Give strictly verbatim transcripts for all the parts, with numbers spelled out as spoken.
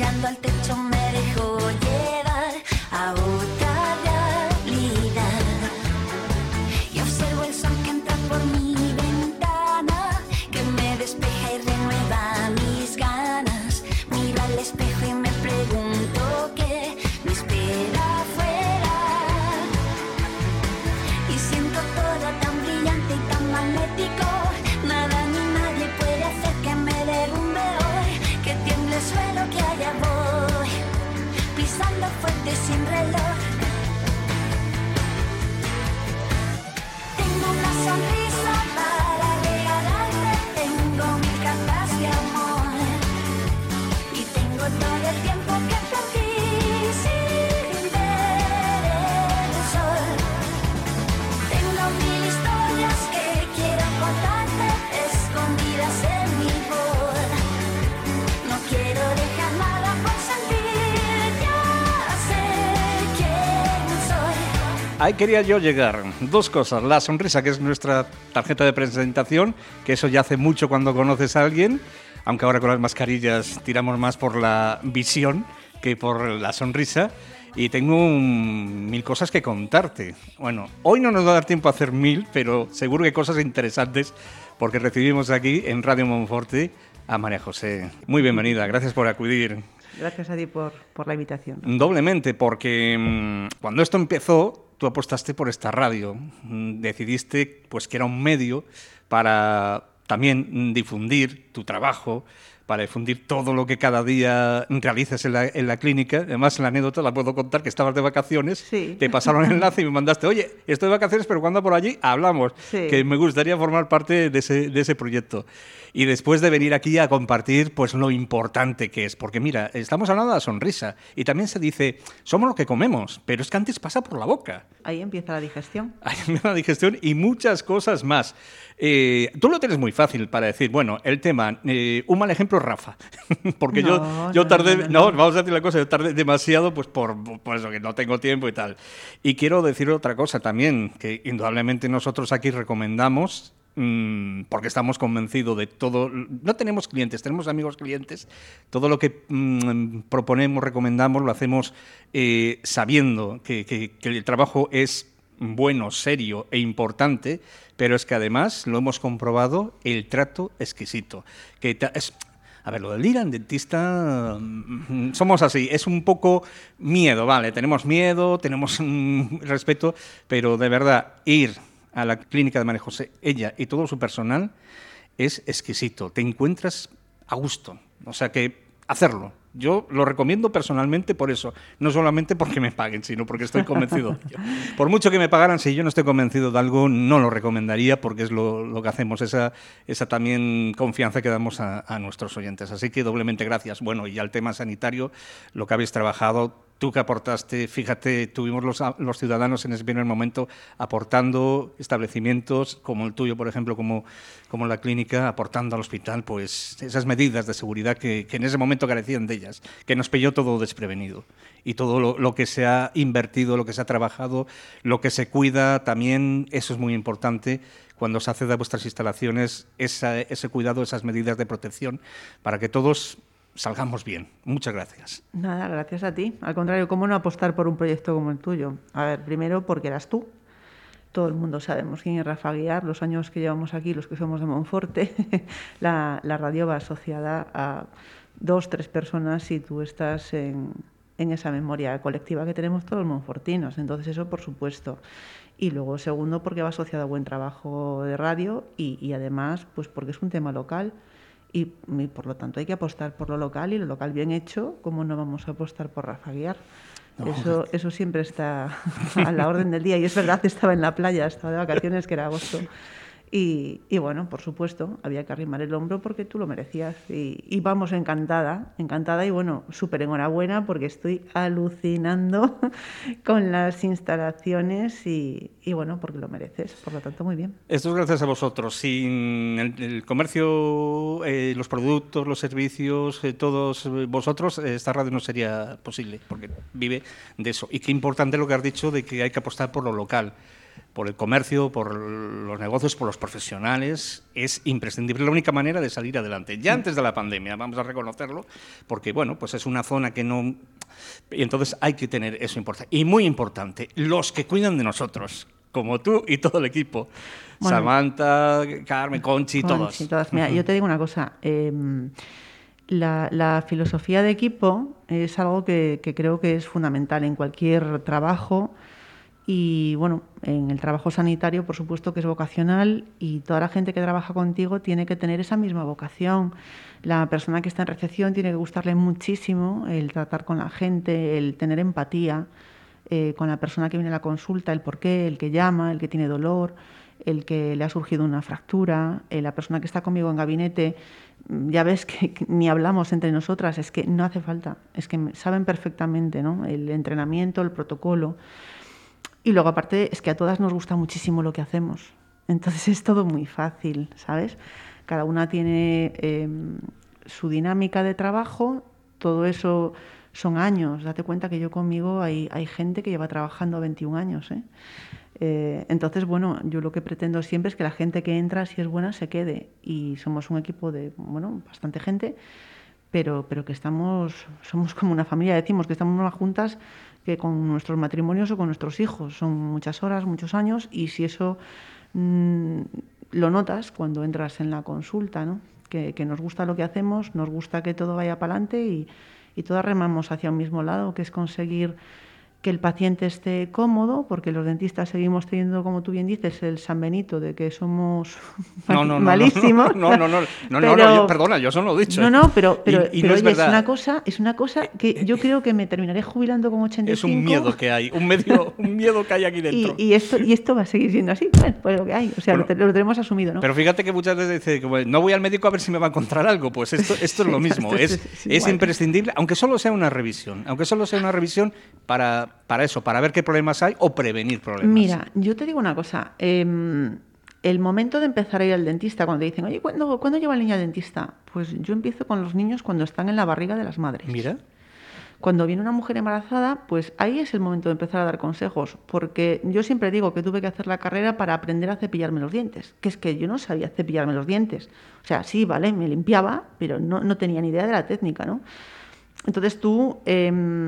mirando al techo me dejo llevar a otra realidad. Y observo el sol que entra por mi ventana, que me despeja y renueva mis ganas. Miro al espejo y me pregunto qué me espera afuera. Y siento todo tan brillante y tan magnético. Nada ni nadie puede hacer que me derrumbe hoy. Que tiemble el suelo, que allá voy, pisando fuerte sin reloj. Tengo una sonrisa para regalarte, tengo mil cartas de amor. Y tengo todo el tiempo que perdí sin ver el sol. Tengo mil historias que quiero contarte, escondidas en mi voz. No quiero dejar nada por sentir, ya sé quién soy. Ahí quería yo llegar. Dos cosas. La sonrisa, que es nuestra tarjeta de presentación, que eso ya hace mucho cuando conoces a alguien, aunque ahora con las mascarillas tiramos más por la visión que por la sonrisa. Y tengo un- mil cosas que contarte. Bueno, hoy no nos va a dar tiempo a hacer mil, pero seguro que cosas interesantes, porque recibimos aquí en Radio Monforte a María José. Muy bienvenida, gracias por acudir. Gracias a ti por, por la invitación. Doblemente, porque mm, cuando esto empezó, tú apostaste por esta radio. Mm, Decidiste pues, que era un medio para también mm, difundir tu trabajo, para difundir todo lo que cada día realizas en la, en la clínica. Además, la anécdota la puedo contar, que estabas de vacaciones, Sí. te pasaron el enlace y me mandaste, oye, estoy de vacaciones, pero cuando por allí hablamos, Sí. que me gustaría formar parte de ese, de ese proyecto. Y después de venir aquí a compartir pues lo importante que es, porque mira, estamos hablando de la sonrisa y también se dice, somos lo que comemos, pero es que antes pasa por la boca. Ahí empieza la digestión. Hay una digestión y muchas cosas más. Eh, tú lo tienes muy fácil para decir, bueno, el tema, eh, un mal ejemplo es Rafa, porque No, yo, yo no, tardé, no, no, no, no. vamos a decir la cosa, yo tardé demasiado pues por, por eso que no tengo tiempo y tal. Y quiero decir otra cosa también, que indudablemente nosotros aquí recomendamos, mm, porque estamos convencidos de todo, no tenemos clientes, tenemos amigos clientes, todo lo que mm, proponemos, recomendamos, lo hacemos eh, sabiendo que, que, que el trabajo es bueno, serio e importante, pero es que además lo hemos comprobado, el trato exquisito. Que ta- es, a ver, lo del ir al dentista, mm, somos así, es un poco miedo, vale, tenemos miedo, tenemos mm, respeto, pero de verdad, ir a la clínica de María José, ella y todo su personal, es exquisito, te encuentras a gusto, o sea que hacerlo. Yo lo recomiendo personalmente por eso, no solamente porque me paguen, sino porque estoy convencido de ello. Por mucho que me pagaran, si yo no estoy convencido de algo, no lo recomendaría porque es lo, lo que hacemos, esa, esa también confianza que damos a, a nuestros oyentes. Así que doblemente gracias. Bueno, y al tema sanitario, lo que habéis trabajado, tú que aportaste, fíjate, tuvimos los, los ciudadanos en ese primer momento aportando establecimientos como el tuyo, por ejemplo, como, como la clínica, aportando al hospital pues esas medidas de seguridad que, que en ese momento carecían de ellas, que nos pilló todo desprevenido. Y todo lo, lo que se ha invertido, lo que se ha trabajado, lo que se cuida también, eso es muy importante cuando se hace de vuestras instalaciones, esa, ese cuidado, esas medidas de protección, para que todos salgamos bien. Muchas gracias. Nada, gracias a ti. Al contrario, ¿cómo no apostar por un proyecto como el tuyo? A ver, primero porque eras tú. Todo el mundo sabemos quién es Rafa Aguiar, los años que llevamos aquí, los que somos de Monforte. la, la radio va asociada a dos, tres personas y tú estás en, en esa memoria colectiva que tenemos todos los monfortinos. Entonces eso, por supuesto. Y luego, segundo, porque va asociado a buen trabajo de radio y, y además, pues porque es un tema local. Y, y por lo tanto hay que apostar por lo local y lo local bien hecho, ¿cómo no vamos a apostar por Rafa Aguiar? No. Eso, eso siempre está a la orden del día y es verdad, estaba en la playa, estaba de vacaciones, que era agosto. Y, y bueno, por supuesto, había que arrimar el hombro porque tú lo merecías. Y, y vamos, encantada, encantada y bueno, súper enhorabuena porque estoy alucinando con las instalaciones y, y bueno, porque lo mereces. Por lo tanto, muy bien. Esto es gracias a vosotros. Sin el, el comercio, eh, los productos, los servicios, eh, todos vosotros, eh, esta radio no sería posible porque vive de eso. Y qué importante lo que has dicho de que hay que apostar por lo local. por el comercio, por los negocios, por los profesionales, es imprescindible, la única manera de salir adelante. Ya antes de la pandemia, vamos a reconocerlo, porque bueno, pues es una zona que no... Y entonces hay que tener eso importante. Y muy importante, los que cuidan de nosotros, como tú y todo el equipo. Bueno, Samantha, Carmen, Conchi, Conchi todos. todas. Mira, uh-huh. yo te digo una cosa, eh, la, la filosofía de equipo es algo que, que creo que es fundamental en cualquier trabajo. Y bueno, en el trabajo sanitario, por supuesto que es vocacional y toda la gente que trabaja contigo tiene que tener esa misma vocación. La persona que está en recepción tiene que gustarle muchísimo el tratar con la gente, el tener empatía eh, con la persona que viene a la consulta, el por qué, el que llama, el que tiene dolor, el que le ha surgido una fractura, eh, la persona que está conmigo en gabinete. Ya ves que, que ni hablamos entre nosotras, es que no hace falta, es que saben perfectamente, ¿no? El entrenamiento, el protocolo. Y luego, aparte, es que a todas nos gusta muchísimo lo que hacemos. Entonces, es todo muy fácil, ¿sabes? Cada una tiene eh, su dinámica de trabajo, todo eso son años. Date cuenta que yo conmigo hay, hay gente que lleva trabajando veintiún años, ¿eh? Eh, entonces, bueno, yo lo que pretendo siempre es que la gente que entra, si es buena, se quede. Y somos un equipo de, bueno, bastante gente, pero, pero que estamos, somos como una familia. Decimos que estamos más juntas que con nuestros matrimonios o con nuestros hijos. Son muchas horas, muchos años, y si eso mmm, lo notas cuando entras en la consulta, ¿no? Que, que nos gusta lo que hacemos, nos gusta que todo vaya para adelante y, y todas remamos hacia un mismo lado, que es conseguir que el paciente esté cómodo, porque los dentistas seguimos teniendo, como tú bien dices, el San Benito de que somos no, no, no, malísimos. No, no, no, no, no, pero, no, no yo, perdona, yo eso no lo he dicho. No, no, pero, pero, y, y pero no oye, es, es una cosa, es una cosa que yo creo que me terminaré jubilando con ochenta y cinco. Es un miedo que hay, un, medio, un miedo que hay aquí dentro. Y, y, esto, y esto va a seguir siendo así, pues, pues lo que hay, o sea, bueno, lo, lo tenemos asumido, ¿no? Pero fíjate que muchas veces dice, como, no voy al médico a ver si me va a encontrar algo, pues esto, esto es lo mismo, es, es, es imprescindible, aunque solo sea una revisión, aunque solo sea una revisión para, para eso, para ver qué problemas hay o prevenir problemas. Mira, yo te digo una cosa, eh, el momento de empezar a ir al dentista, cuando te dicen, oye, ¿cuándo, ¿cuándo lleva el niño al dentista? Pues yo empiezo con los niños cuando están en la barriga de las madres. Mira. Cuando viene una mujer embarazada, pues ahí es el momento de empezar a dar consejos, porque yo siempre digo que tuve que hacer la carrera para aprender a cepillarme los dientes, que es que yo no sabía cepillarme los dientes. O sea, sí, vale, me limpiaba, pero no, no tenía ni idea de la técnica, ¿no? Entonces tú, eh,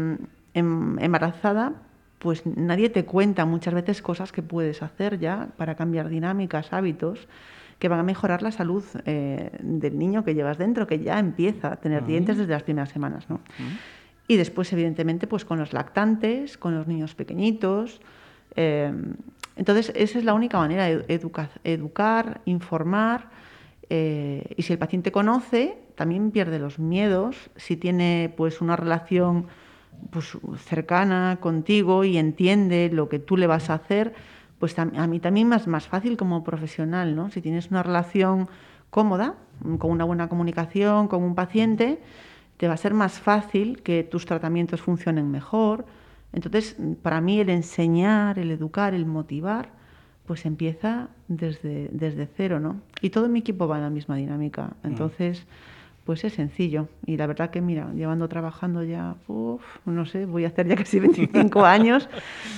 em, embarazada, pues nadie te cuenta muchas veces cosas que puedes hacer ya para cambiar dinámicas, hábitos, que van a mejorar la salud eh, del niño que llevas dentro, que ya empieza a tener uh-huh. dientes desde las primeras semanas, ¿no? Uh-huh. Y después, evidentemente, pues con los lactantes, con los niños pequeñitos. Eh, entonces, esa es la única manera, educa- educar, informar. Eh, y si el paciente conoce, también pierde los miedos. Si tiene pues una relación pues, cercana contigo y entiende lo que tú le vas a hacer, pues tam- a mí también es más fácil como profesional, ¿no? Si tienes una relación cómoda, con una buena comunicación con un paciente, te va a ser más fácil que tus tratamientos funcionen mejor. Entonces, para mí el enseñar, el educar, el motivar, pues empieza desde, desde cero, ¿no? Y todo mi equipo va en la misma dinámica. Entonces, pues es sencillo. Y la verdad que, mira, llevando trabajando ya, uf, no sé, voy a hacer ya casi veinticinco años,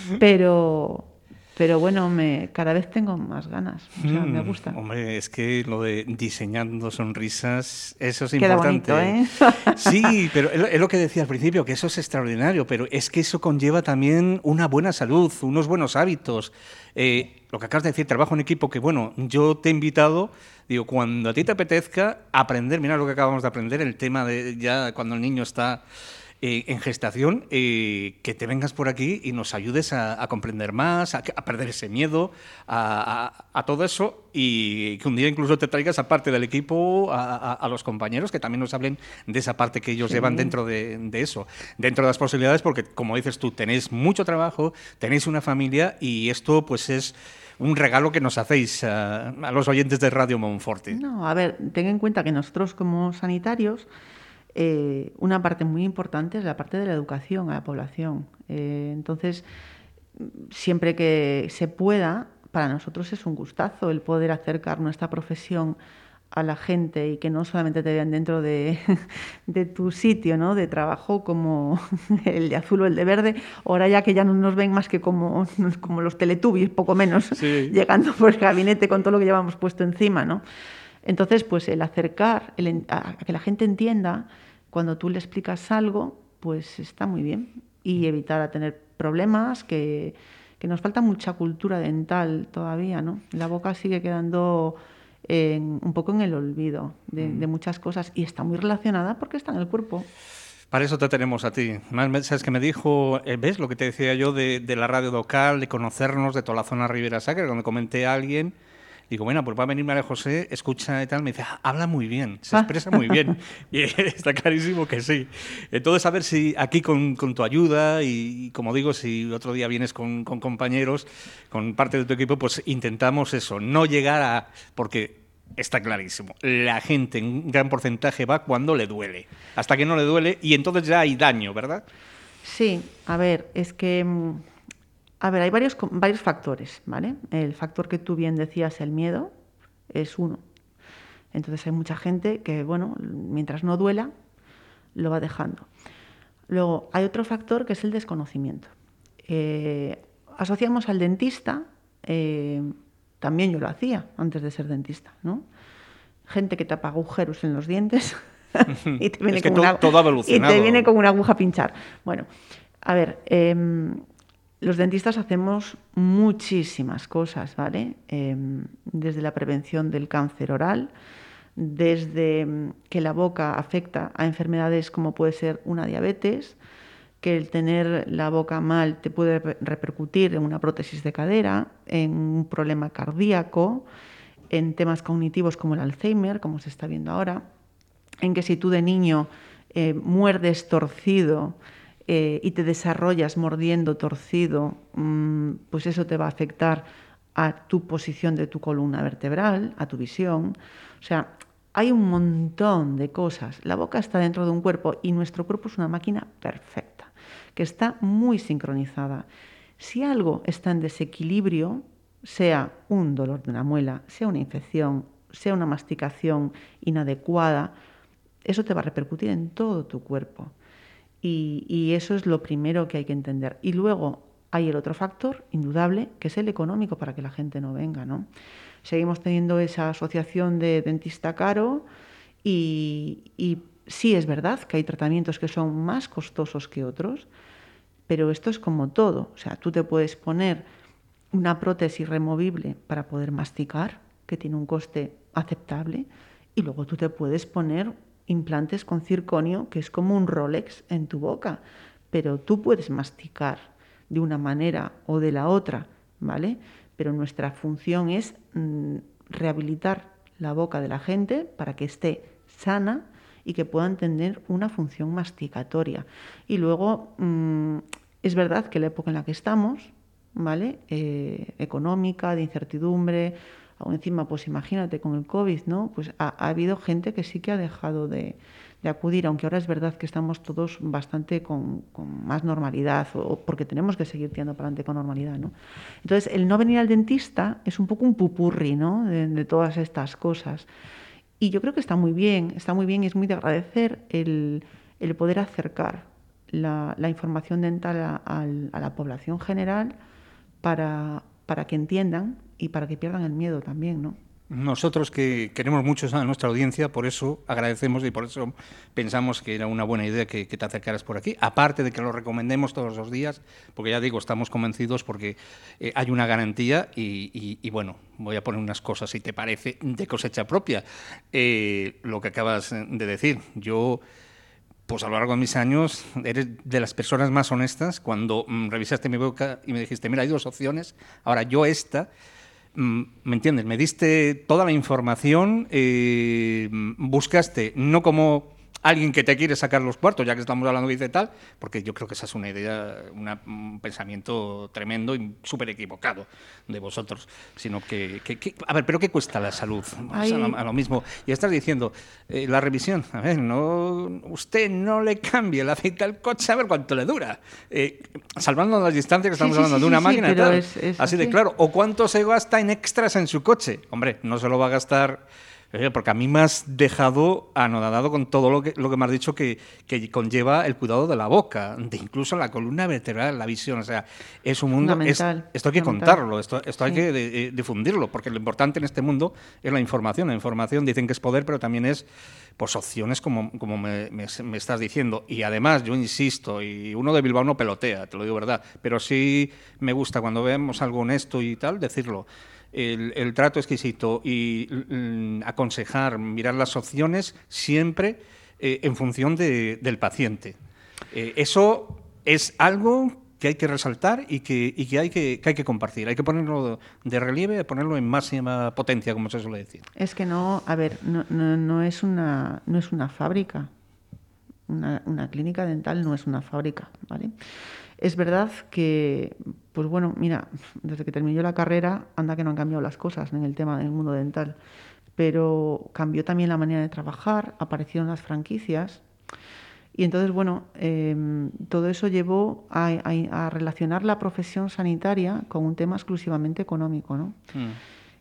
pero... Pero bueno, me, cada vez tengo más ganas, o sea, mm, me gusta. Hombre, es que lo de diseñando sonrisas, eso es Queda importante. Bonito, ¿eh? Sí, pero es, es lo que decía al principio, que eso es extraordinario, pero es que eso conlleva también una buena salud, unos buenos hábitos. Eh, lo que acabas de decir, trabajo en equipo, que bueno, yo te he invitado, digo, cuando a ti te apetezca aprender, mira lo que acabamos de aprender, el tema de ya cuando el niño está... Eh, en gestación, eh, que te vengas por aquí y nos ayudes a, a comprender más, a, a perder ese miedo, a, a, a todo eso, y que un día incluso te traigas a parte del equipo, a, a, a los compañeros, que también nos hablen de esa parte que ellos sí. llevan dentro de, de eso, dentro de las posibilidades, porque como dices tú, tenéis mucho trabajo, tenéis una familia y esto pues es... un regalo que nos hacéis a, a los oyentes de Radio Monforte. No, a ver, ten en cuenta que nosotros como sanitarios, Eh, una parte muy importante es la parte de la educación a la población. Eh, entonces, siempre que se pueda, para nosotros es un gustazo el poder acercar nuestra profesión a la gente y que no solamente te vean dentro de, de tu sitio, ¿no?, de trabajo como el de azul o el de verde, ahora ya que ya no nos ven más que como, como los Teletubbies, poco menos, sí. llegando por el gabinete con todo lo que llevamos puesto encima, ¿no? Entonces, pues el acercar, el, a, a que la gente entienda, cuando tú le explicas algo, pues está muy bien. Y evitar a tener problemas, que, que nos falta mucha cultura dental todavía, ¿no? La boca sigue quedando en, un poco en el olvido de, de muchas cosas y está muy relacionada porque está en el cuerpo. Para eso te tenemos a ti. Más, sabes que me dijo, ¿ves lo que te decía yo de, de la radio local, de conocernos, de toda la zona Ribera Sacra? Cuando comenté a alguien, digo, bueno, pues va a venir María José, escucha y tal, me dice, ah, habla muy bien, se expresa muy bien. Y está clarísimo que sí. Entonces, a ver si aquí con, con tu ayuda y, como digo, si otro día vienes con, con compañeros, con parte de tu equipo, pues intentamos eso, no llegar a... Porque está clarísimo, la gente en un gran porcentaje va cuando le duele, hasta que no le duele y entonces ya hay daño, ¿verdad? Sí, a ver, es que... A ver, hay varios, varios factores, ¿vale? El factor que tú bien decías, el miedo, es uno. Entonces hay mucha gente que, bueno, mientras no duela, lo va dejando. Luego, hay otro factor que es el desconocimiento. Eh, asociamos al dentista, eh, también yo lo hacía antes de ser dentista, ¿no? Gente que tapa agujeros en los dientes y te viene, es que con, todo, una, todo ha evolucionado. Y te viene con una aguja a pinchar. Bueno, a ver... Eh, Los dentistas hacemos muchísimas cosas, ¿vale? Eh, desde la prevención del cáncer oral, desde que la boca afecta a enfermedades como puede ser una diabetes, que el tener la boca mal te puede repercutir en una prótesis de cadera, en un problema cardíaco, en temas cognitivos como el Alzheimer, como se está viendo ahora, en que si tú de niño eh, muerdes torcido, Eh, y te desarrollas mordiendo torcido, mmm, pues eso te va a afectar a tu posición de tu columna vertebral, a tu visión. O sea, hay un montón de cosas. La boca está dentro de un cuerpo y nuestro cuerpo es una máquina perfecta, que está muy sincronizada. Si algo está en desequilibrio, sea un dolor de una muela, sea una infección, sea una masticación inadecuada, eso te va a repercutir en todo tu cuerpo. Y, y eso es lo primero que hay que entender. Y luego hay el otro factor, indudable, que es el económico, para que la gente no venga, ¿no? Seguimos teniendo esa asociación de dentista caro y, y sí es verdad que hay tratamientos que son más costosos que otros, pero esto es como todo. O sea, tú te puedes poner una prótesis removible para poder masticar, que tiene un coste aceptable, y luego tú te puedes poner implantes con circonio, que es como un Rolex en tu boca, pero tú puedes masticar de una manera o de la otra, ¿vale? Pero nuestra función es mmm, rehabilitar la boca de la gente para que esté sana y que puedan tener una función masticatoria. Y luego, mmm, es verdad que la época en la que estamos, ¿vale? Eh, económica, de incertidumbre, aún encima, pues imagínate, con el COVID, ¿no? Pues ha, ha habido gente que sí que ha dejado de, de acudir, aunque ahora es verdad que estamos todos bastante con, con más normalidad, o porque tenemos que seguir tirando para adelante con normalidad, ¿no? Entonces, el no venir al dentista es un poco un pupurri, ¿no? De, de todas estas cosas. Y yo creo que está muy bien, está muy bien y es muy de agradecer el, el poder acercar la, la información dental a, a, a la población general para, para que entiendan y para que pierdan el miedo también, ¿no? Nosotros que queremos mucho a nuestra audiencia, por eso agradecemos y por eso pensamos que era una buena idea que, que te acercaras por aquí, aparte de que lo recomendemos todos los días, porque ya digo, estamos convencidos porque eh, hay una garantía y, y, y bueno, voy a poner unas cosas, si te parece, de cosecha propia. Eh, lo que acabas de decir, yo... Pues a lo largo de mis años eres de las personas más honestas. Cuando mmm, revisaste mi boca y me dijiste, mira, hay dos opciones, ahora yo esta, mmm, ¿me entiendes? Me diste toda la información, eh, buscaste, no como alguien que te quiere sacar los cuartos, ya que estamos hablando de tal, porque yo creo que esa es una idea, una, un pensamiento tremendo y súper equivocado de vosotros, sino que, que, que... A ver, ¿pero qué cuesta la salud? O sea, a lo mismo. Y estás diciendo, eh, la revisión, a ver, no, usted no le cambie el aceite al coche a ver cuánto le dura. Eh, salvando las distancias que estamos sí, hablando sí, sí, de una sí, máquina, tal, es, es así, así de claro. O cuánto se gasta en extras en su coche. Hombre, no se lo va a gastar... Eh, Porque a mí me has dejado anodado con todo lo que, lo que me has dicho que, que conlleva el cuidado de la boca, de incluso la columna vertebral, la visión. O sea, es un mundo... Es, Fundamental, esto hay que fundamental. contarlo, esto, esto hay Sí. que de- eh, difundirlo, porque lo importante en este mundo es la información. La información dicen que es poder, pero también es pues opciones como, como me, me- me estás diciendo. Y además, yo insisto, y uno de Bilbao no pelotea, te lo digo verdad, pero sí me gusta cuando vemos algo honesto y tal, decirlo. El, el trato exquisito y mm, aconsejar, mirar las opciones siempre eh, en función de- del paciente. Eh, eso es algo que hay que resaltar y que, y que, hay que, que hay que compartir. Hay que ponerlo de relieve, ponerlo en máxima potencia, como se suele decir. Es que no, a ver, no, no, no es una, no es una fábrica. Una, una clínica dental no es una fábrica, ¿vale? Es verdad que, pues bueno, mira, desde que terminé la carrera, anda que no han cambiado las cosas en el tema del mundo dental, pero cambió también la manera de trabajar, aparecieron las franquicias y entonces, bueno, eh, todo eso llevó a, a- a relacionar la profesión sanitaria con un tema exclusivamente económico, ¿no? Mm.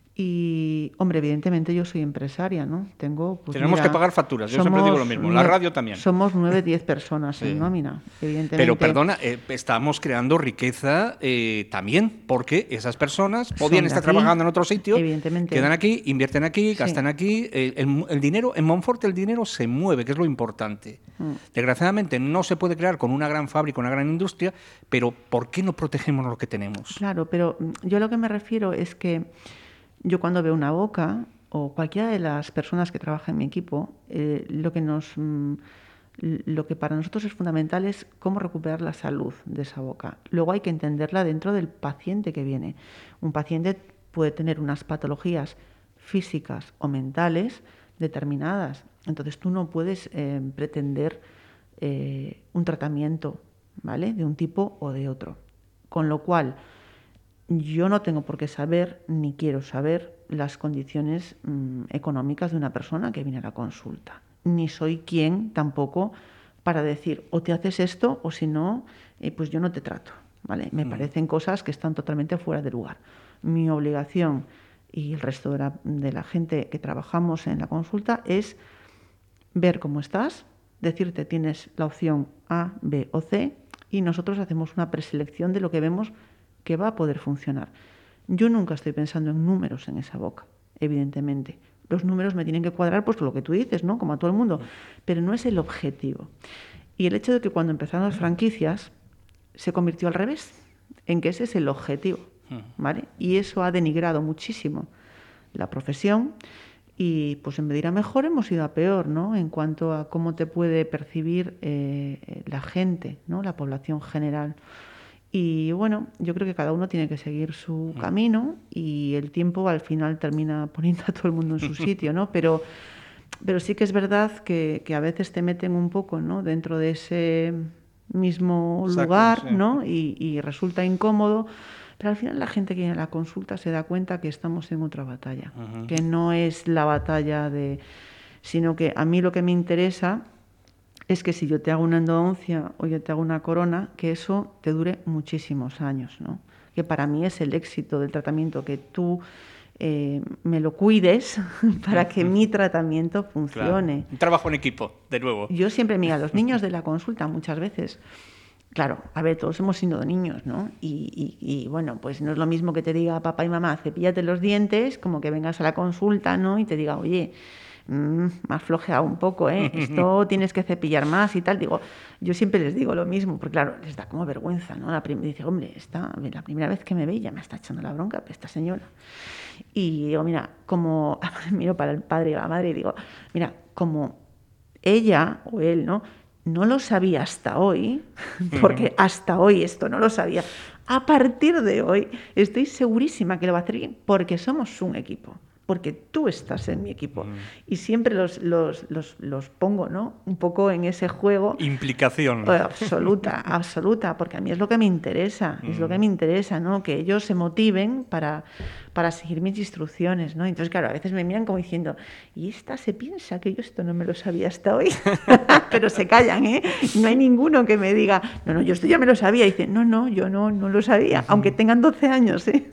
Y, hombre, evidentemente yo soy empresaria, ¿no? Tengo, pues, Tenemos mira, que pagar facturas, yo siempre digo lo mismo, la nue- radio también. Somos nueve, diez personas Sí. en nómina, evidentemente. Pero perdona, eh, estamos creando riqueza eh, también, porque esas personas podían Son de estar aquí, trabajando en otro sitio, evidentemente. quedan aquí, invierten aquí, Sí. gastan aquí. eh, el, el dinero, en Monforte el dinero se mueve, que es lo importante. Mm. Desgraciadamente no se puede crear con una gran fábrica, una gran industria, pero ¿por qué no protegemos lo que tenemos? Claro, pero mm, yo lo que me refiero es que yo cuando veo una boca, o cualquiera de las personas que trabaja en mi equipo, eh, lo que nos mm, l- lo que para nosotros es fundamental es cómo recuperar la salud de esa boca. Luego hay que entenderla dentro del paciente que viene. Un paciente puede tener unas patologías físicas o mentales determinadas. Entonces tú no puedes eh, pretender eh, un tratamiento, ¿vale?, de un tipo o de otro. Con lo cual, yo no tengo por qué saber, ni quiero saber, las condiciones mm, económicas de una persona que viene a la consulta. Ni soy quien tampoco para decir, o te haces esto, o si no, eh, pues yo no te trato, ¿vale? Me Mm. parecen cosas que están totalmente fuera de lugar. Mi obligación y el resto de la, de la gente que trabajamos en la consulta es ver cómo estás, decirte tienes la opción A, B o C, y nosotros hacemos una preselección de lo que vemos que va a poder funcionar. Yo nunca estoy pensando en números en esa boca, evidentemente. Los números me tienen que cuadrar, pues lo que tú dices, ¿no? Como a todo el mundo, pero no es el objetivo. Y el hecho de que cuando empezaron las franquicias se convirtió al revés, en que ese es el objetivo, ¿vale? Y eso ha denigrado muchísimo la profesión y pues en vez de ir a mejor hemos ido a peor, ¿no? En cuanto a cómo te puede percibir eh, la gente, ¿no? La población general. Y bueno, yo creo que cada uno tiene que seguir su camino y el tiempo al final termina poniendo a todo el mundo en su sitio, ¿no? Pero, pero sí que es verdad que, que a veces te meten un poco, ¿no?, dentro de ese mismo Exacto, lugar, sí. ¿no? Y, y resulta incómodo. Pero al final la gente que viene a la consulta se da cuenta que estamos en otra batalla, Ujú. que no es la batalla de... sino que a mí lo que me interesa es que si yo te hago una endodoncia o yo te hago una corona, que eso te dure muchísimos años, ¿no? Que para mí es el éxito del tratamiento, que tú eh, me lo cuides para que mi tratamiento Claro. funcione. Un trabajo en equipo, de nuevo. Yo siempre, mira, los niños de la consulta muchas veces, claro, a ver, todos hemos sido niños, ¿no? Y, y- y, bueno, pues no es lo mismo que te diga papá y mamá, cepíllate los dientes, como que vengas a la consulta, ¿no? Y te diga, oye, mm, más flojeado un poco, ¿eh? Esto tienes que cepillar más y tal. Digo, yo siempre les digo lo mismo, porque claro, les da como vergüenza, ¿no? La prim- dice, hombre, esta, la primera vez que me ve ya me está echando la bronca esta señora. Y digo, mira, como, miro para el padre y la madre y digo, mira, como ella o él, ¿no?, no lo sabía hasta hoy, porque hasta hoy esto no lo sabía. A partir de hoy estoy segurísima que lo va a hacer bien, porque somos un equipo, porque tú estás en mi equipo. Y siempre los, los, los, los pongo, ¿no?, un poco en ese juego. Implicación. Eh, Absoluta, absoluta, porque a mí es lo que me interesa, es lo que me interesa, ¿no?, que ellos se motiven para, para seguir mis instrucciones, ¿no? Entonces, claro, a veces me miran como diciendo, y esta se piensa que yo esto no me lo sabía hasta hoy, pero se callan, ¿eh? No hay ninguno que me diga, no, no, yo esto ya me lo sabía, y dice, no, no, yo no, no lo sabía, aunque tengan doce años, ¿eh?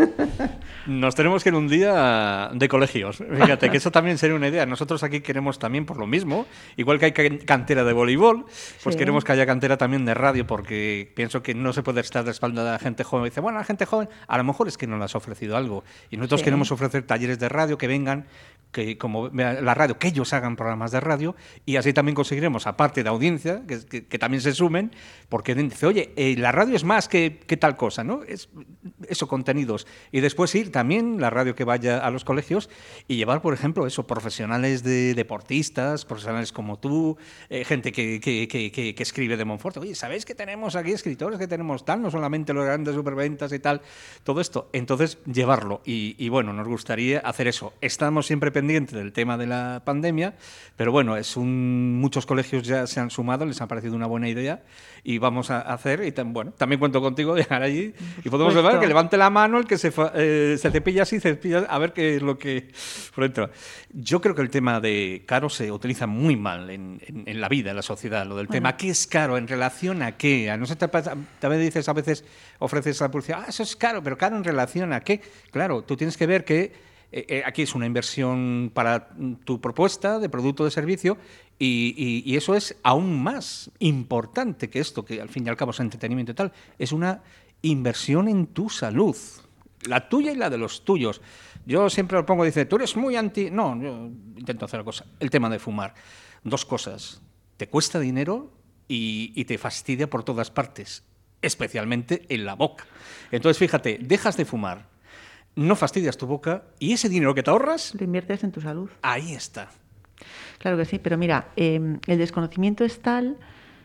Nos tenemos que ir un día de colegios. Fíjate que eso también sería una idea. Nosotros aquí queremos también por lo mismo, igual que hay can- cantera de voleibol, pues Sí. queremos que haya cantera también de radio, porque pienso que no se puede estar de espalda de la gente joven. Dice, bueno, la gente joven, a lo mejor es que no le has ofrecido algo. Y nosotros Sí. queremos ofrecer talleres de radio que vengan, que como vea la radio, que ellos hagan programas de radio, y así también conseguiremos, aparte de audiencia, que, que- que también se sumen, porque dice, oye, eh, la radio es más que, que tal cosa, ¿no? Es eso, contenidos. Y después ir también la radio que vaya a los colegios y llevar, por ejemplo, eso, profesionales de deportistas, profesionales como tú, eh, gente que, que, que, que, que escribe de Monforte. Oye, ¿sabéis que tenemos aquí escritores, que tenemos tal? No solamente los grandes superventas y tal, todo esto. Entonces, llevarlo. Y, y bueno, nos gustaría hacer eso. Estamos siempre pendientes del tema de la pandemia, pero bueno, es un, muchos colegios ya se han sumado, les ha parecido una buena idea y vamos a hacer, y tam, bueno, también cuento contigo de llegar allí y podemos supuesto. ver que levante la mano el que se, fa, eh, se cepilla así, cepilla, a ver qué es lo que por dentro. Yo creo que el tema de caro se utiliza muy mal en, en, en la vida, en la sociedad, lo del Bueno. tema, ¿qué es caro? ¿En relación a qué? A no sé, te pasa- también dices a veces, ofreces la publicidad, ah, eso es caro, pero caro en relación a qué. Claro, tú tienes que ver que eh, eh, aquí es una inversión para tu propuesta de producto o de servicio y, y, y eso es aún más importante que esto, que al fin y al cabo es entretenimiento y tal, es una inversión en tu salud, la tuya y la de los tuyos. Yo siempre lo pongo, dice, tú eres muy anti... No, yo intento hacer una cosa. El tema de fumar. Dos cosas. Te cuesta dinero y, y te fastidia por todas partes, especialmente en la boca. Entonces, fíjate, dejas de fumar, no fastidias tu boca y ese dinero que te ahorras, Lo inviertes en tu salud. ahí está. Claro que sí, pero mira, eh, el desconocimiento es tal,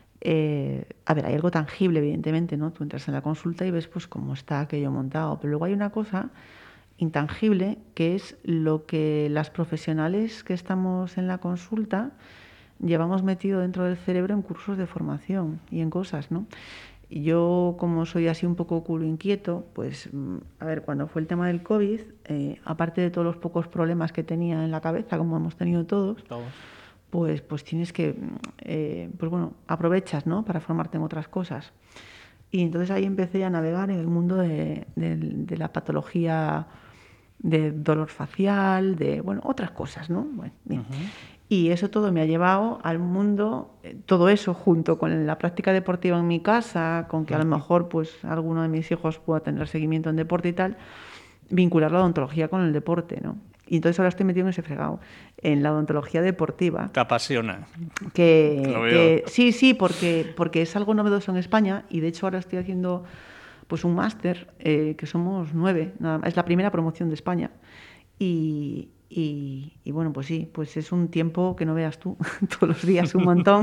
eh, a ver, hay algo tangible, evidentemente, ¿no? Tú entras en la consulta y ves pues cómo está aquello montado, pero luego hay una cosa intangible que es lo que las profesionales que estamos en la consulta llevamos metido dentro del cerebro en cursos de formación y en cosas, ¿no? Y yo, como soy así un poco culo inquieto, pues, mm, a ver, cuando fue el tema del COVID, eh, aparte de todos los pocos problemas que tenía en la cabeza, como hemos tenido todos, pues, pues tienes que, mm, eh, pues bueno, aprovechas, ¿no?, para formarte en otras cosas. Y entonces ahí empecé a navegar en el mundo de, de- de la patología de dolor facial, de, bueno, otras cosas, ¿no? Bueno, bien. Y eso todo me ha llevado al mundo, eh, todo eso junto con la práctica deportiva en mi casa, con que a lo mejor pues alguno de mis hijos pueda tener seguimiento en deporte y tal, vincular la odontología con el deporte, ¿no? Y entonces ahora estoy metido en ese fregado, en la odontología deportiva. Te apasiona. Que, Lo veo. que- sí, sí, porque, porque es algo novedoso en España y de hecho ahora estoy haciendo pues un máster, eh, que somos nueve, nada más. Es la primera promoción de España y, y- y bueno, pues sí, pues es un tiempo que no veas tú, todos los días un montón,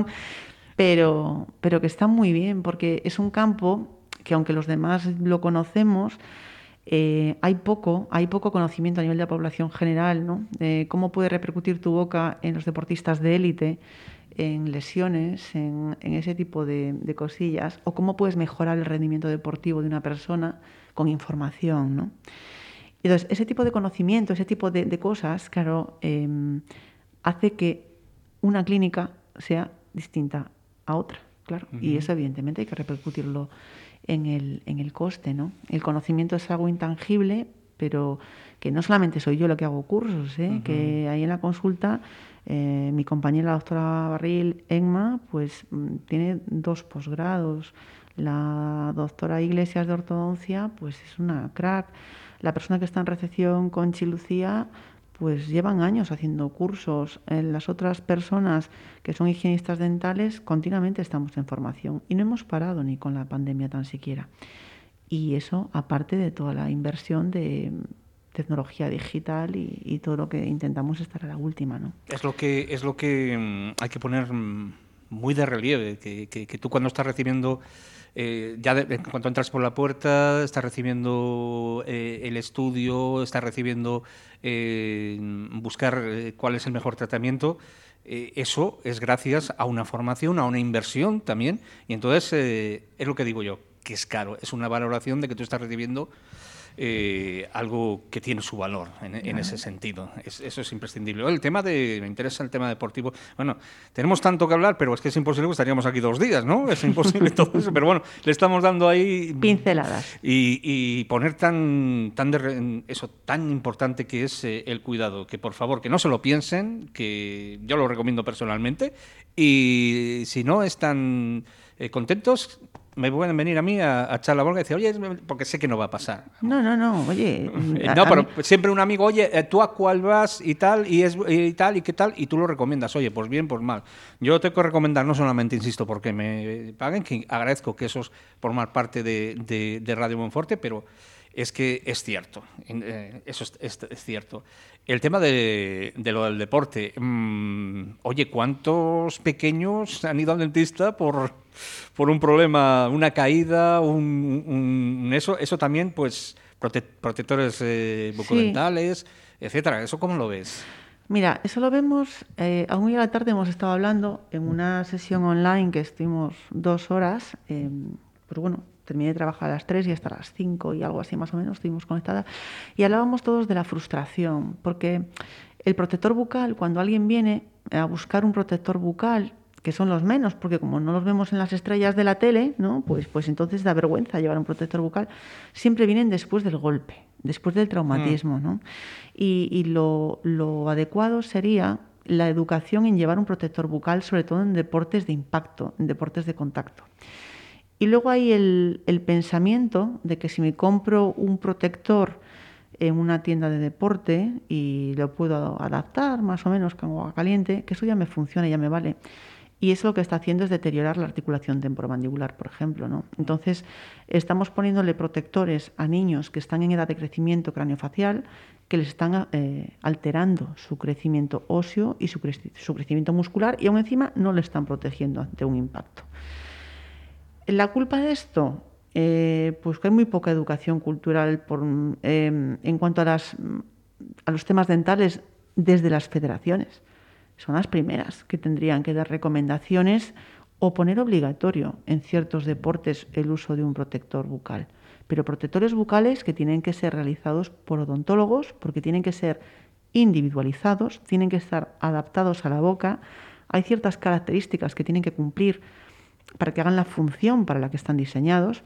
pero, pero que está muy bien porque es un campo que aunque los demás lo conocemos, eh, hay poco, hay poco conocimiento a nivel de la población general, ¿no? Eh, cómo puede repercutir tu boca en los deportistas de élite, en lesiones, en, en ese tipo de, de cosillas, o cómo puedes mejorar el rendimiento deportivo de una persona con información, ¿no? Entonces, ese tipo de conocimiento, ese tipo de, de cosas, claro, eh, hace que una clínica sea distinta a otra, claro, uh-huh. Y eso evidentemente hay que repercutirlo en el, en el coste, ¿no? El conocimiento es algo intangible, pero que no solamente soy yo la que hago cursos, ¿eh? Uh-huh. Que ahí en la consulta eh, mi compañera la doctora Barril Enma pues tiene dos posgrados, la doctora Iglesias de ortodoncia pues es una crack, la persona que está en recepción con Conchi Lucía pues llevan años haciendo cursos. En las otras personas que son higienistas dentales continuamente estamos en formación y no hemos parado ni con la pandemia tan siquiera. Y eso aparte de toda la inversión de tecnología digital y, y todo lo que intentamos estar a la última, ¿no? Es lo que, es lo que um, hay que poner um, muy de relieve, que, que, que tú cuando estás recibiendo... Eh, ya de, en cuanto entras por la puerta, estás recibiendo eh, el estudio, estás recibiendo eh, buscar eh, cuál es el mejor tratamiento. Eh, eso es gracias a una formación, a una inversión también. Y entonces eh, es lo que digo yo, que es caro. Es una valoración de que tú estás recibiendo eh, algo que tiene su valor en, en ese sentido. Es, eso es imprescindible. El tema de, me interesa el tema deportivo. Bueno, tenemos tanto que hablar, pero es que es imposible, estaríamos aquí dos días, ¿no? Es imposible todo eso, pero bueno, le estamos dando ahí pinceladas. Y, y poner tan, tan de, eso tan importante que es eh, el cuidado, que por favor, que no se lo piensen, que yo lo recomiendo personalmente, y si no están eh, contentos, me pueden venir a mí a, a echar la bola y decir, oye, porque sé que no va a pasar. No, no, no, oye... A, no, pero mí... siempre un amigo, oye, ¿tú a cuál vas y tal, y, es, y tal, y qué tal? Y tú lo recomiendas, oye, pues bien, pues mal. Yo tengo que recomendar, no solamente, insisto, porque me paguen, que agradezco que eso es formar parte de, de, de Radio Monforte, pero es que es cierto, eso es, es, es cierto. El tema de, de lo del deporte, mmm, oye, ¿cuántos pequeños han ido al dentista por, por un problema, una caída, un, un eso, eso también, pues, prote, protectores eh, bucodentales, sí, etcétera? ¿Eso cómo lo ves? Mira, eso lo vemos, eh, aún hoy a la tarde hemos estado hablando en una sesión online que estuvimos dos horas, eh, pues bueno, terminé de trabajar a las tres y hasta las cinco y algo así más o menos estuvimos conectadas y hablábamos todos de la frustración, porque el protector bucal, cuando alguien viene a buscar un protector bucal, que son los menos, porque como no los vemos en las estrellas de la tele, ¿no? pues, pues entonces da vergüenza llevar un protector bucal, siempre vienen después del golpe, después del traumatismo, ¿no? Y, y lo, lo adecuado sería la educación en llevar un protector bucal, sobre todo en deportes de impacto, en deportes de contacto. Y luego hay el, el pensamiento de que si me compro un protector en una tienda de deporte y lo puedo adaptar más o menos con agua caliente, que eso ya me funciona, ya me vale. Y eso lo que está haciendo es deteriorar la articulación temporomandibular, por ejemplo, ¿no? Entonces, estamos poniéndole protectores a niños que están en edad de crecimiento craneofacial, que les están eh, alterando su crecimiento óseo y su, cre- su crecimiento muscular, y aún encima no le están protegiendo ante un impacto. La culpa de esto, eh, pues que hay muy poca educación cultural por, eh, en cuanto a, las, a los temas dentales desde las federaciones. Son las primeras que tendrían que dar recomendaciones o poner obligatorio en ciertos deportes el uso de un protector bucal. Pero protectores bucales que tienen que ser realizados por odontólogos, porque tienen que ser individualizados, tienen que estar adaptados a la boca. Hay ciertas características que tienen que cumplir para que hagan la función para la que están diseñados,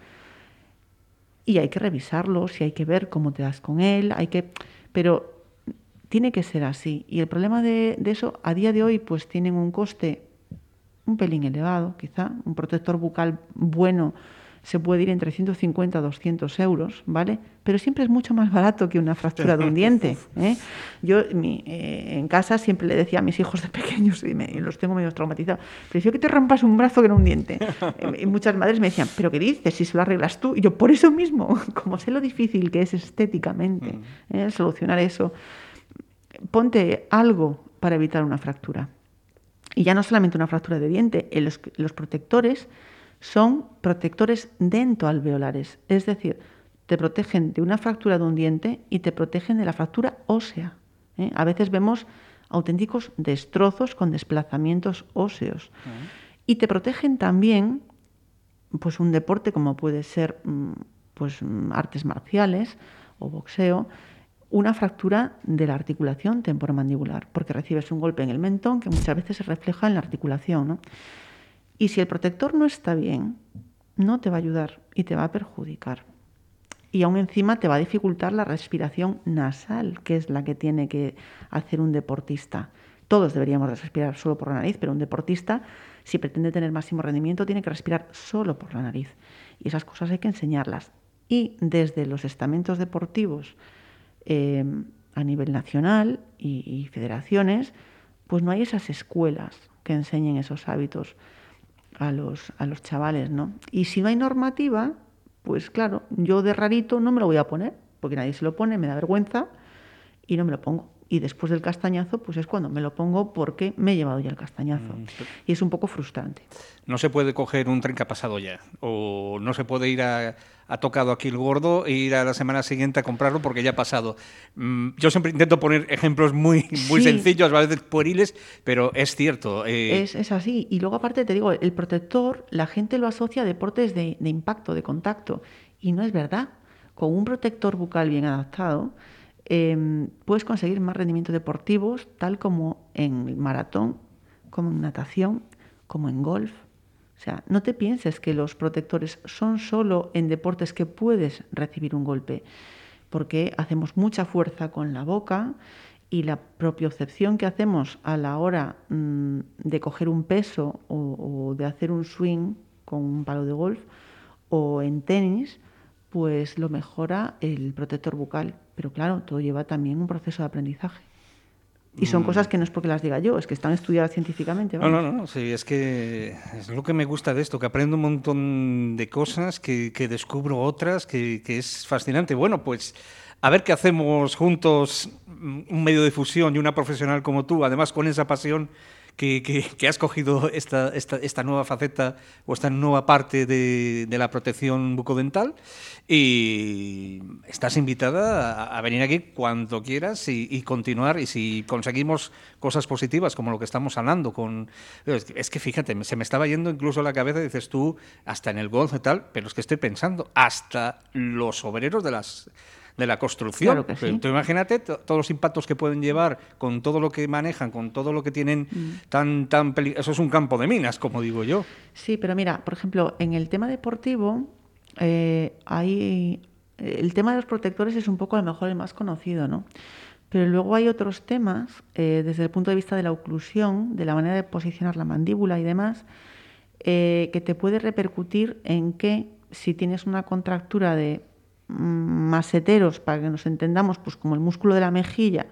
y hay que revisarlos y hay que ver cómo te das con él, hay que, pero tiene que ser así. Y el problema de, de eso, a día de hoy, pues tienen un coste un pelín elevado, quizá. Un protector bucal bueno se puede ir entre ciento cincuenta a doscientos euros, ¿vale? Pero siempre es mucho más barato que una fractura de un diente, ¿eh? Yo mi, eh, en casa siempre le decía a mis hijos de pequeños, y, me, y los tengo medio traumatizados, prefiero que te rompas un brazo que no un diente. Y muchas madres me decían, ¿pero qué dices? Si se lo arreglas tú. Y yo, por eso mismo, como sé lo difícil que es estéticamente ¿eh? solucionar eso, ponte algo para evitar una fractura. Y ya no solamente una fractura de diente, los, los protectores son protectores dentoalveolares, es decir, te protegen de una fractura de un diente y te protegen de la fractura ósea. ¿eh? A veces vemos auténticos destrozos con desplazamientos óseos. Uh-huh. Y te protegen también, pues un deporte como puede ser pues, artes marciales o boxeo, una fractura de la articulación temporomandibular, porque recibes un golpe en el mentón que muchas veces se refleja en la articulación, ¿no? Y si el protector no está bien, no te va a ayudar y te va a perjudicar. Y aún encima te va a dificultar la respiración nasal, que es la que tiene que hacer un deportista. Todos deberíamos respirar solo por la nariz, pero un deportista, si pretende tener máximo rendimiento, tiene que respirar solo por la nariz. Y esas cosas hay que enseñarlas. Y desde los estamentos deportivos eh, a nivel nacional y, y federaciones, pues no hay esas escuelas que enseñen esos hábitos a los, a los chavales, ¿no? Y si no hay normativa, pues claro, yo de rarito no me lo voy a poner, porque nadie se lo pone, me da vergüenza y no me lo pongo. Y después del castañazo, pues es cuando me lo pongo porque me he llevado ya el castañazo. Mm. Y es un poco frustrante. No se puede coger un tren que ha pasado ya, o no se puede ir a, ha tocado aquí el gordo e ir a la semana siguiente a comprarlo porque ya ha pasado. Mm, yo siempre intento poner ejemplos muy, muy sí. sencillos, a veces pueriles, pero es cierto. Eh... Es, es así. Y luego aparte te digo, el protector, la gente lo asocia a deportes de, de impacto, de contacto, y no es verdad. con un protector bucal bien adaptado, eh, puedes conseguir más rendimientos deportivos, tal como en maratón, como en natación, como en golf. O sea, no te pienses que los protectores son solo en deportes que puedes recibir un golpe, porque hacemos mucha fuerza con la boca y la propiocepción que hacemos a la hora mmm, de coger un peso o, o de hacer un swing con un palo de golf o en tenis, pues lo mejora el protector bucal. Pero claro, todo lleva también un proceso de aprendizaje. Y son mm. cosas que no es porque las diga yo, es que están estudiadas científicamente. No, no, no, no, sí, es que es lo que me gusta de esto, que aprendo un montón de cosas, que, que descubro otras, que, que es fascinante. Bueno, pues a ver qué hacemos juntos, un medio de difusión y una profesional como tú, además con esa pasión que, que, que has cogido esta, esta, esta nueva faceta o esta nueva parte de, de la protección bucodental, y estás invitada a, a venir aquí cuando quieras y, y continuar, y si conseguimos cosas positivas como lo que estamos hablando con... Es que fíjate, se me estaba yendo incluso la cabeza, dices tú, hasta en el golf y tal, pero es que estoy pensando, hasta los obreros de las... de la construcción. Claro que sí. Tú imagínate t- todos los impactos que pueden llevar con todo lo que manejan, con todo lo que tienen mm. tan tan peli- eso es un campo de minas, como digo yo. Sí, pero mira, por ejemplo, en el tema deportivo, eh, hay el tema de los protectores es un poco a lo mejor el más conocido, ¿no? Pero luego hay otros temas, eh, desde el punto de vista de la oclusión, de la manera de posicionar la mandíbula y demás, eh, que te puede repercutir en que si tienes una contractura de maseteros, para que nos entendamos, pues como el músculo de la mejilla,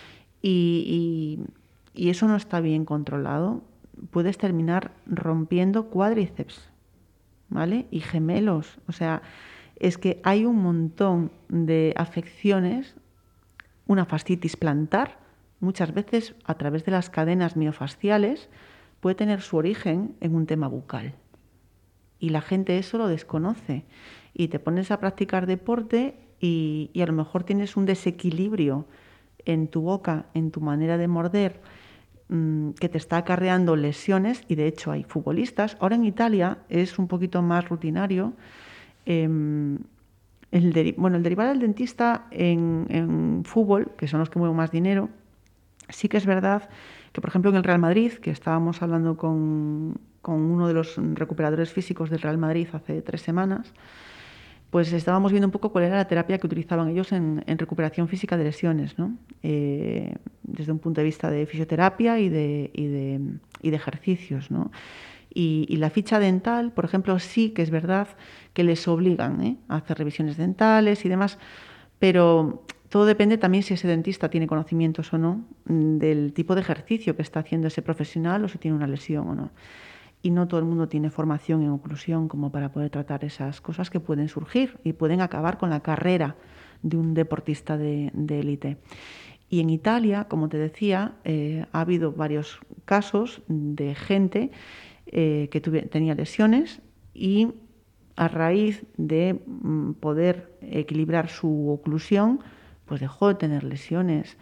y, y, y eso no está bien controlado, puedes terminar rompiendo cuádriceps, ¿vale? Y gemelos. O sea, es que hay un montón de afecciones, una fascitis plantar, muchas veces a través de las cadenas miofasciales, puede tener su origen en un tema bucal. Y la gente eso lo desconoce. Y te pones a practicar deporte y, y a lo mejor tienes un desequilibrio en tu boca, en tu manera de morder, mmm, que te está acarreando lesiones, y de hecho hay futbolistas. Ahora en Italia es un poquito más rutinario. Eh, el, deri- bueno, el derivar al dentista en, en fútbol, que son los que mueven más dinero, sí que es verdad que, por ejemplo, en el Real Madrid, que estábamos hablando con, con uno de los recuperadores físicos del Real Madrid hace tres semanas, pues estábamos viendo un poco cuál era la terapia que utilizaban ellos en, en recuperación física de lesiones, ¿no? Eh, desde un punto de vista de fisioterapia y de, y de, y de ejercicios, ¿no? Y, y la ficha dental, por ejemplo, sí que es verdad que les obligan, ¿eh?, a hacer revisiones dentales y demás, pero todo depende también si ese dentista tiene conocimientos o no del tipo de ejercicio que está haciendo ese profesional o si tiene una lesión o no. Y no todo el mundo tiene formación en oclusión como para poder tratar esas cosas que pueden surgir y pueden acabar con la carrera de un deportista de, de élite. Y en Italia, como te decía, eh, ha habido varios casos de gente eh, que tuve, tenía lesiones y a raíz de mm, poder equilibrar su oclusión, pues dejó de tener lesiones.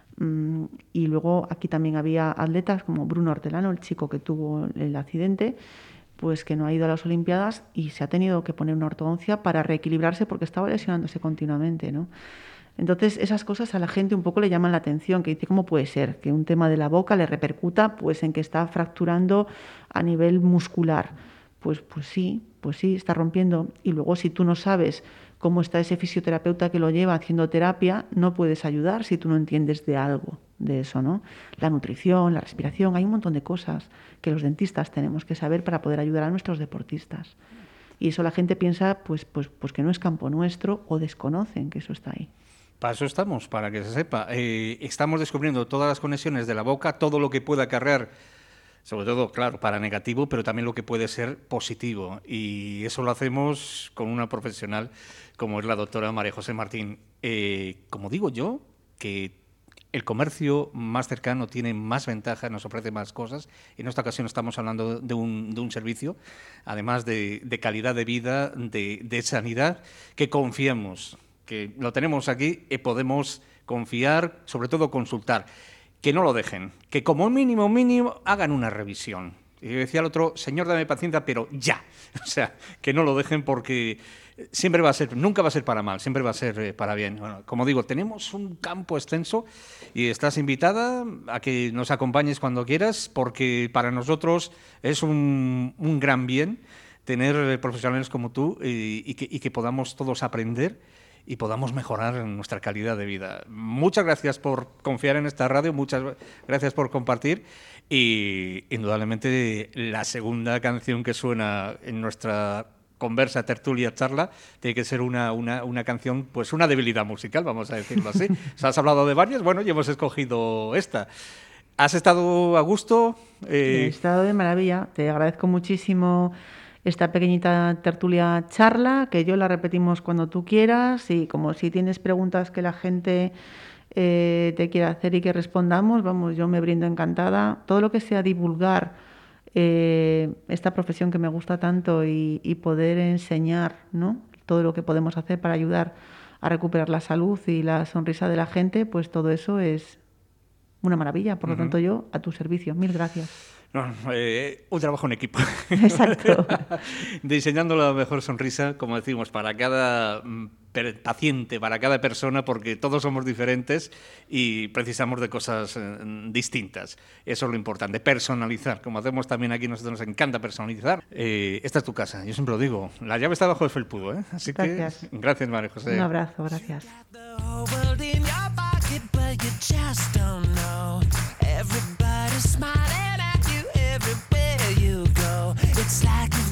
Y luego aquí también había atletas como Bruno Hortelano, el chico que tuvo el accidente, pues que no ha ido a las Olimpiadas y se ha tenido que poner una ortodoncia para reequilibrarse porque estaba lesionándose continuamente, ¿no? Entonces esas cosas a la gente un poco le llaman la atención, que dice, ¿cómo puede ser que un tema de la boca le repercuta pues en que está fracturando a nivel muscular? Pues, pues sí, pues sí, está rompiendo. Y luego si tú no sabes cómo está ese fisioterapeuta que lo lleva haciendo terapia, no puedes ayudar si tú no entiendes de algo de eso, ¿no? La nutrición, la respiración, hay un montón de cosas que los dentistas tenemos que saber para poder ayudar a nuestros deportistas. Y eso la gente piensa pues, pues, pues que no es campo nuestro o desconocen que eso está ahí. Para eso estamos, para que se sepa. Eh, estamos descubriendo todas las conexiones de la boca, todo lo que pueda acarrear, sobre todo, claro, para negativo, pero también lo que puede ser positivo. Y eso lo hacemos con una profesional como es la doctora María José Martín. Eh, como digo yo, que el comercio más cercano tiene más ventajas, nos ofrece más cosas. En esta ocasión estamos hablando de un, de un servicio, además de, de calidad de vida, de, de sanidad, que confiamos, que lo tenemos aquí y podemos confiar, sobre todo consultar. Que no lo dejen, que como mínimo mínimo hagan una revisión. Y decía el otro, señor, dame paciencia, pero ya. O sea, que no lo dejen porque siempre va a ser, nunca va a ser para mal, siempre va a ser eh, para bien. Bueno, como digo, tenemos un campo extenso y estás invitada a que nos acompañes cuando quieras, porque para nosotros es un, un gran bien tener profesionales como tú y, y, que, y que podamos todos aprender y podamos mejorar nuestra calidad de vida. Muchas gracias por confiar en esta radio, muchas gracias por compartir y indudablemente la segunda canción que suena en nuestra conversa, tertulia, charla, tiene que ser una, una, una canción, pues una debilidad musical, vamos a decirlo así. O sea, has hablado de varias, bueno, y hemos escogido esta. ¿Has estado a gusto? Eh... He estado de maravilla, te agradezco muchísimo esta pequeñita tertulia charla, que yo la repetimos cuando tú quieras y como si tienes preguntas que la gente eh, te quiera hacer y que respondamos, vamos, yo me brindo encantada. Todo lo que sea divulgar eh, esta profesión que me gusta tanto y, y poder enseñar, ¿no?, todo lo que podemos hacer para ayudar a recuperar la salud y la sonrisa de la gente, pues todo eso es una maravilla. Por lo uh-huh. tanto, yo a tu servicio. Mil gracias. No, eh, un trabajo en equipo. Exacto. Diseñando la mejor sonrisa, como decimos, para cada paciente, para cada persona, porque todos somos diferentes y precisamos de cosas eh, distintas. Eso es lo importante, personalizar. Como hacemos también aquí, nosotros nos encanta personalizar. Eh, esta es tu casa, yo siempre lo digo. La llave está bajo el felpudo, ¿eh? Así gracias. que gracias, María José. Un abrazo, gracias. It's like